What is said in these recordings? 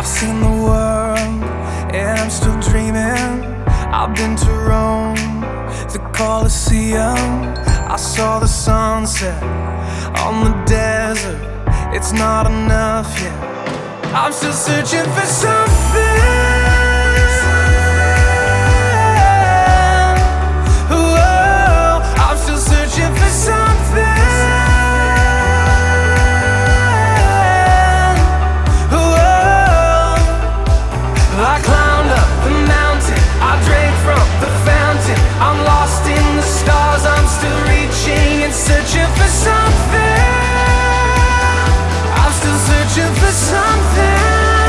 I've seen the world, and I'm still dreaming. I've been to Rome, the Colosseum. I saw the sunset on the desert. It's not enough yet. I'm still searching for something. Whoa, I'm still searching for something. I climbed up the mountain, I drank from the fountain. I'm lost in the stars, I'm still reaching and searching for something. I'm still searching for something.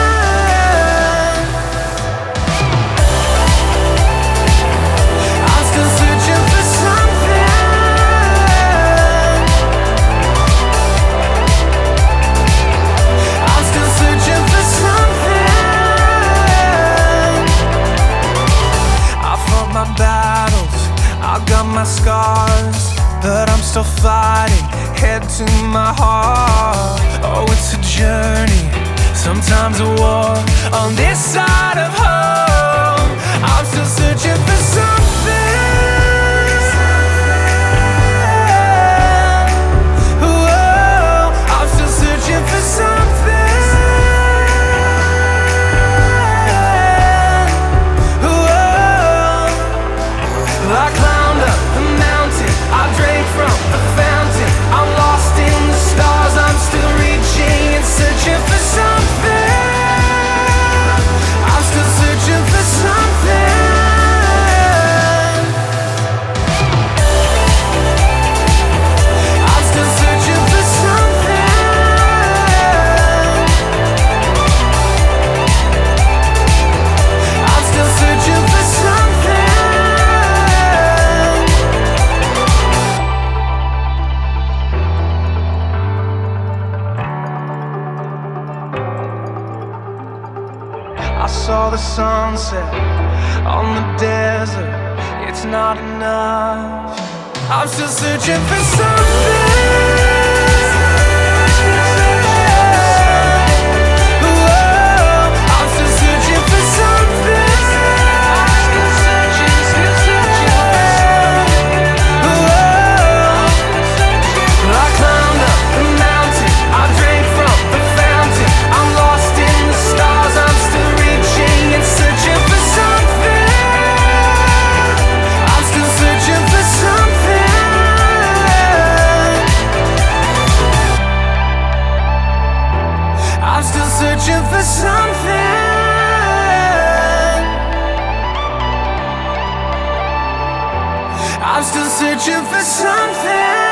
I'm still searching for something. I'm still searching for something. My battles, I've got my scars, but I'm still fighting, head to my heart. Oh, it's a journey, sometimes a war, on this side of home. I'm still searching for something. Whoa, I'm still searching for something. I climbed up the mountain, I drank from the fountain. I'm lost in the stars, I'm still reaching and searching for something. I'm still searching for something. I'm still searching for something. I'm still searching for something. I saw the sunset on the desert. It's not enough. I'm still searching for something. Whoa, I'm still searching for something. Whoa, I climbed up the mountain, I drank from the fountain. I'm lost in the stars, I'm still reaching and searching for something. I'm still searching for something. I'm still searching for something. I'm still searching for something.